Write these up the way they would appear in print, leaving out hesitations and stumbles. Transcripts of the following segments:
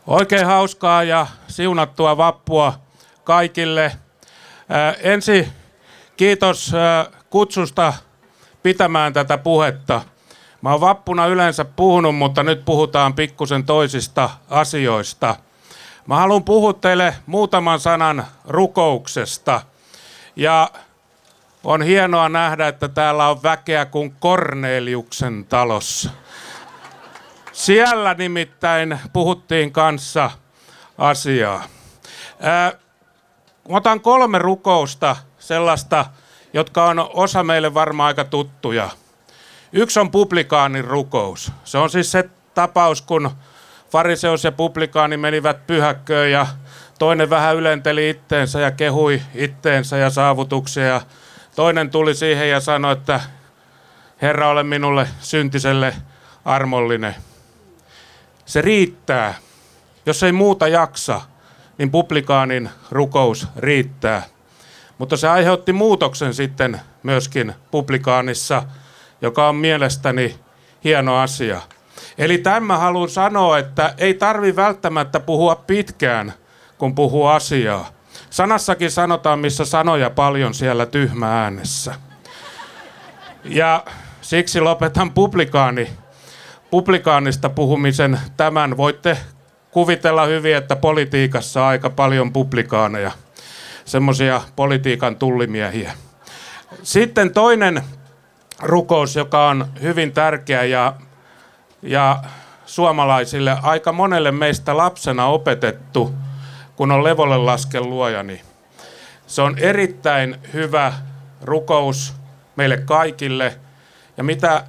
Oikein hauskaa ja siunattua vappua kaikille. Ensin kiitos kutsusta pitämään tätä puhetta. Mä oon vappuna yleensä puhunut, mutta nyt puhutaan pikkusen toisista asioista. Mä haluan puhua teille muutaman sanan rukouksesta. Ja on hienoa nähdä, että täällä on väkeä kuin Korneliuksen talossa. Siellä nimittäin puhuttiin kanssa asiaa. Otan 3 rukousta, sellaista, jotka on osa meille varmaan aika tuttuja. Yksi on publikaanin rukous. Se on siis se tapaus, kun fariseus ja publikaani menivät pyhäkköön ja toinen vähän ylenteli itteensä ja kehui itteensä ja saavutuksia. Ja toinen tuli siihen ja sanoi, että Herra, ole minulle syntiselle armollinen. Se riittää. Jos ei muuta jaksa, niin publikaanin rukous riittää. Mutta se aiheutti muutoksen sitten myöskin publikaanissa, joka on mielestäni hieno asia. Eli tämän haluan sanoa, että ei tarvi välttämättä puhua pitkään, kun puhuu asiaa. Sanassakin sanotaan, missä sanoja paljon siellä tyhmä äänessä. Ja siksi lopetan publikaanista puhumisen tämän. Voitte kuvitella hyvin, että politiikassa on aika paljon publikaaneja, semmoisia politiikan tullimiehiä. Sitten toinen rukous, joka on hyvin tärkeä ja suomalaisille aika monelle meistä lapsena opetettu, kun on levolle lasken luojani. Se on erittäin hyvä rukous meille kaikille ja mitä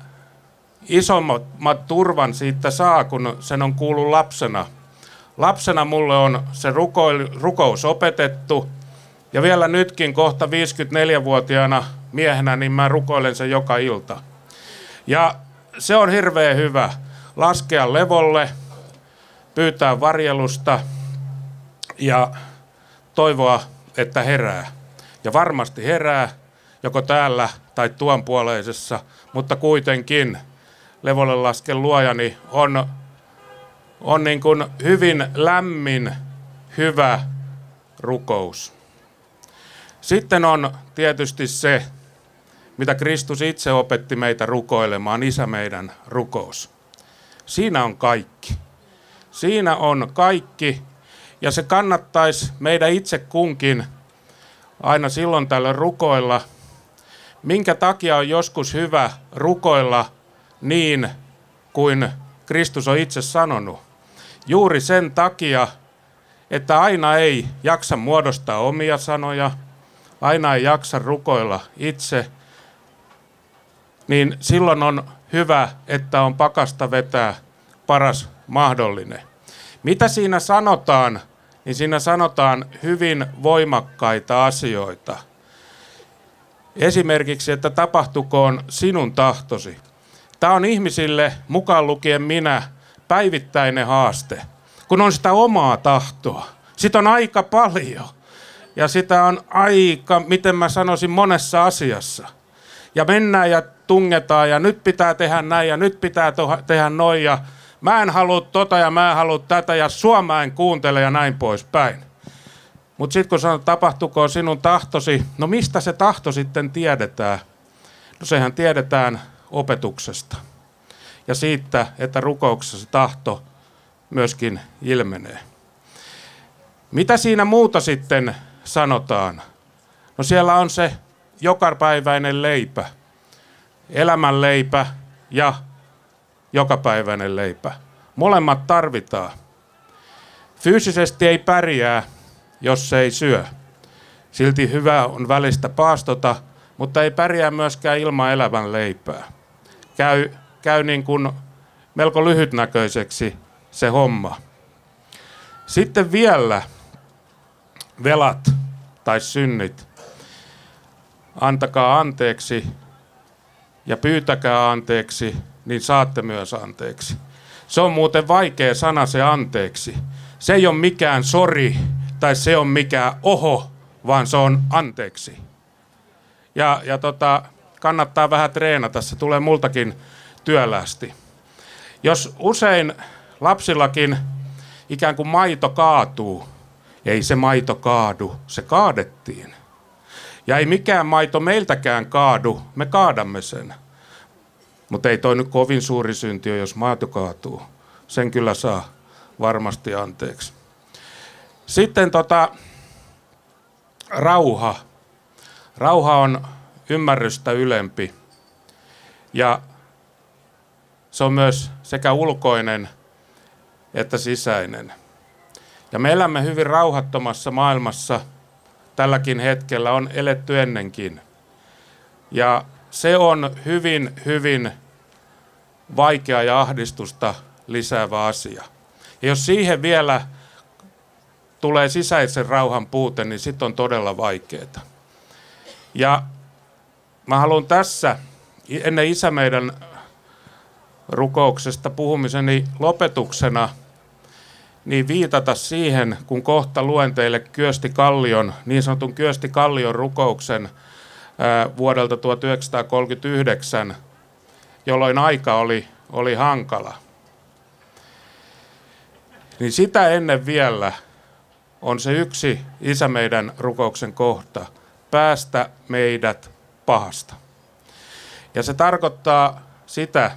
isommat turvan siitä saa, kun sen on kuullut lapsena. Lapsena mulle on se rukous opetettu ja vielä nytkin kohta 54-vuotiaana miehenä, niin mä rukoilen sen joka ilta. Ja se on hirveän hyvä laskea levolle, pyytää varjelusta ja toivoa, että herää. Ja varmasti herää, joko täällä tai tuon puoleisessa, mutta kuitenkin levolle lasken luojani on niin kuin hyvin lämmin, hyvä rukous. Sitten on tietysti se, mitä Kristus itse opetti meitä rukoilemaan, Isä meidän rukous. Siinä on kaikki. Siinä on kaikki, ja se kannattaisi meidän itse kunkin aina silloin tällöin rukoilla. Minkä takia on joskus hyvä rukoilla niin kuin Kristus on itse sanonut? Juuri sen takia, että aina ei jaksa muodostaa omia sanoja, aina ei jaksa rukoilla itse, niin silloin on hyvä, että on pakasta vetää paras mahdollinen. Mitä siinä sanotaan? Niin siinä sanotaan hyvin voimakkaita asioita. Esimerkiksi, että tapahtukoon sinun tahtosi. Tämä on ihmisille, mukaan lukien minä, päivittäinen haaste, kun on sitä omaa tahtoa. Sitä on aika paljon ja sitä on aika, miten mä sanoisin, monessa asiassa. Ja mennään ja tungetaan ja nyt pitää tehdä näin ja nyt pitää tehdä noin ja mä en halua tota ja mä en halua tätä ja sua mä en kuuntele ja näin poispäin. Mutta sitten kun sanoo, tapahtuko sinun tahtosi, no mistä se tahto sitten tiedetään? No sehän tiedetään opetuksesta ja siitä, että rukouksessa se tahto myöskin ilmenee. Mitä siinä muuta sitten sanotaan? No siellä on se jokapäiväinen leipä, elämän leipä ja jokapäiväinen leipä. Molemmat tarvitaan. Fyysisesti ei pärjää, jos ei syö. Silti hyvä on välistä paastota, mutta ei pärjää myöskään ilman elävän leipää. Käy niin kuin melko lyhytnäköiseksi se homma. Sitten vielä velat tai synnit. Antakaa anteeksi ja pyytäkää anteeksi, niin saatte myös anteeksi. Se on muuten vaikea sana se anteeksi. Se ei ole mikään sori tai se on mikään oho, vaan se on anteeksi. Ja kannattaa vähän treenata, se tulee multakin työlästi. Jos usein lapsillakin ikään kuin maito kaatuu. Ei se maito kaadu, se kaadettiin. Ja ei mikään maito meiltäkään kaadu, me kaadamme sen. Mutta ei toi nyt kovin suuri synti ole, jos maito kaatuu. Sen kyllä saa varmasti anteeksi. Sitten rauha. Rauha on ymmärrystä ylempi. Ja se on myös sekä ulkoinen että sisäinen. Ja me elämme hyvin rauhattomassa maailmassa. Tälläkin hetkellä on eletty ennenkin. Ja se on hyvin, hyvin vaikea ja ahdistusta lisäävä asia. Ja jos siihen vielä tulee sisäisen rauhan puute, niin sitten on todella vaikeaa. Ja mä haluan tässä, ennen Isä meidän rukouksesta puhumiseni lopetuksena, niin viitata siihen, kun kohta luen teille Kyösti Kallion, niin sanotun Kyösti Kallion rukouksen vuodelta 1939, jolloin aika oli hankala. Niin sitä ennen vielä on se yksi Isä meidän rukouksen kohta, päästä meidät pahasta. Ja se tarkoittaa sitä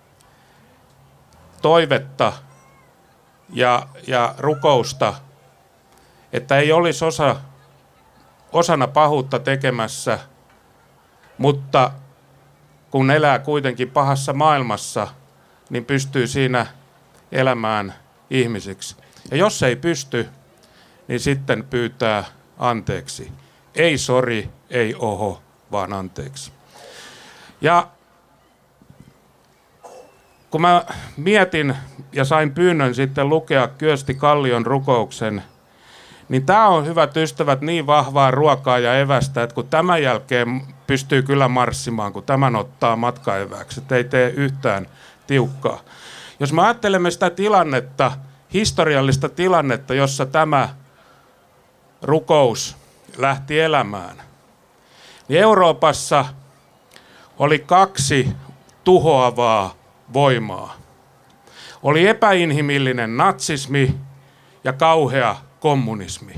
toivetta ja rukousta, että ei olisi osana pahuutta tekemässä, mutta kun elää kuitenkin pahassa maailmassa, niin pystyy siinä elämään ihmisiksi. Ja jos ei pysty, niin sitten pyytää anteeksi. Ei sori, ei oho, vaan anteeksi. Ja kun mä mietin ja sain pyynnön sitten lukea Kyösti Kallion rukouksen, niin tämä on, hyvät ystävät, niin vahvaa ruokaa ja evästä, että kun tämän jälkeen pystyy kyllä marssimaan, kun tämän ottaa matkaeväksi, että ei tee yhtään tiukkaa. Jos me ajattelemme sitä tilannetta, historiallista tilannetta, jossa tämä rukous lähti elämään, niin Euroopassa oli kaksi tuhoavaa voimaa. Oli epäinhimillinen natsismi ja kauhea kommunismi.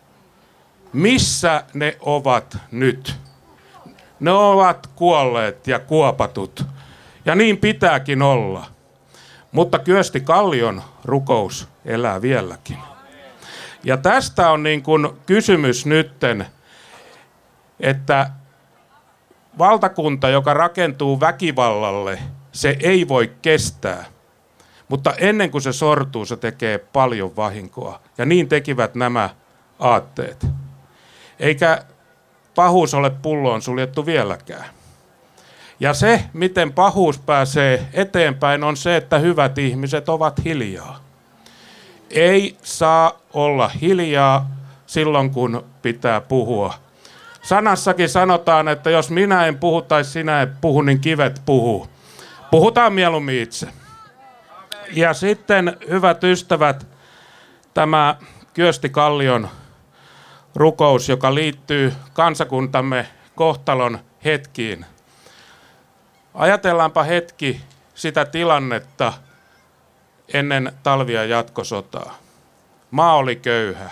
Missä ne ovat nyt? Ne ovat kuolleet ja kuopatut. Ja niin pitääkin olla. Mutta Kyösti Kallion rukous elää vieläkin. Ja tästä on niin kuin kysymys nytten, että valtakunta, joka rakentuu väkivallalle, se ei voi kestää. Mutta ennen kuin se sortuu, se tekee paljon vahinkoa. Ja niin tekivät nämä aatteet. Eikä pahuus ole pulloon suljettu vieläkään. Ja se, miten pahuus pääsee eteenpäin, on se, että hyvät ihmiset ovat hiljaa. Ei saa olla hiljaa silloin, kun pitää puhua. Sanassakin sanotaan, että jos minä en puhu tai sinä et puhu, niin kivet puhuu. Puhutaan mieluummin itse. Ja sitten, hyvät ystävät, tämä Kyösti Kallion rukous, joka liittyy kansakuntamme kohtalon hetkiin. Ajatellaanpa hetki sitä tilannetta ennen talvi- ja jatkosotaa. Maa oli köyhä.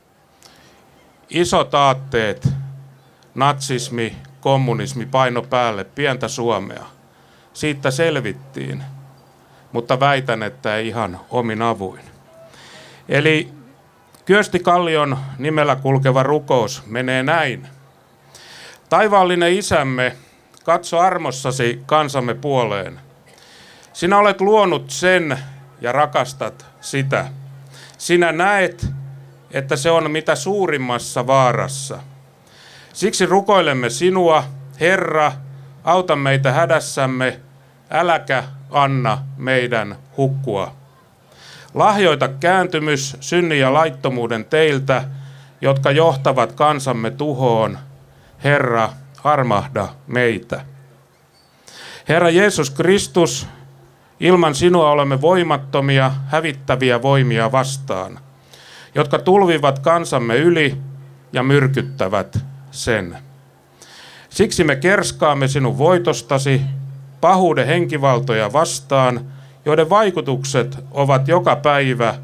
Isot aatteet, natsismi, kommunismi paino päälle pientä Suomea. Siitä selvittiin, mutta väitän, että ei ihan omin avuin. Eli Kyösti Kallion nimellä kulkeva rukous menee näin. Taivaallinen Isämme, katso armossasi kansamme puoleen. Sinä olet luonut sen ja rakastat sitä. Sinä näet, että se on mitä suurimmassa vaarassa. Siksi rukoilemme sinua, Herra, auta meitä hädässämme, äläkä anna meidän hukkua. Lahjoita kääntymys synnin ja laittomuuden teiltä, jotka johtavat kansamme tuhoon. Herra, armahda meitä. Herra Jeesus Kristus, ilman sinua olemme voimattomia, hävittäviä voimia vastaan, jotka tulvivat kansamme yli ja myrkyttävät sen. Siksi me kerskaamme sinun voitostasi, pahuuden henkivaltoja vastaan, joiden vaikutukset ovat joka päivä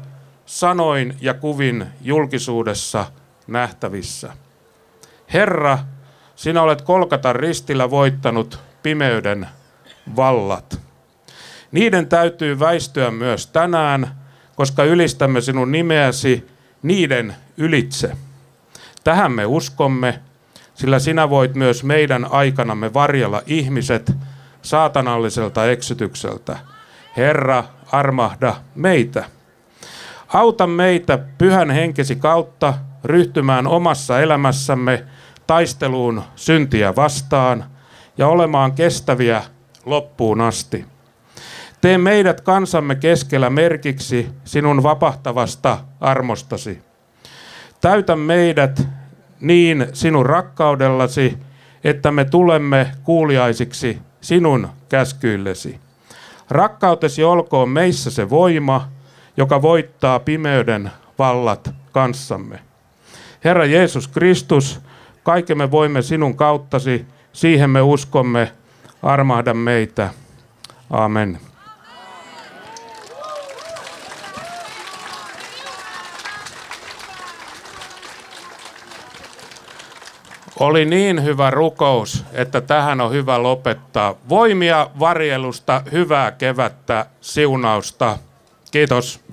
sanoin ja kuvin julkisuudessa nähtävissä. Herra, sinä olet Golgatan ristillä voittanut pimeyden vallat. Niiden täytyy väistyä myös tänään, koska ylistämme sinun nimeäsi niiden ylitse. Tähän me uskomme, sillä sinä voit myös meidän aikanamme varjella ihmiset saatanalliselta eksytykseltä. Herra, armahda meitä. Auta meitä pyhän henkesi kautta ryhtymään omassa elämässämme taisteluun syntiä vastaan ja olemaan kestäviä loppuun asti. Tee meidät kansamme keskellä merkiksi sinun vapahtavasta armostasi. Täytä meidät niin sinun rakkaudellasi, että me tulemme kuuliaisiksi sinun käskyillesi. Rakkautesi olkoon meissä se voima, joka voittaa pimeyden vallat kanssamme. Herra Jeesus Kristus, kaiken me voimme sinun kauttasi, siihen me uskomme, armahda meitä. Amen. Oli niin hyvä rukous, että tähän on hyvä lopettaa. Voimia varjelusta, hyvää kevättä, siunausta. Kiitos.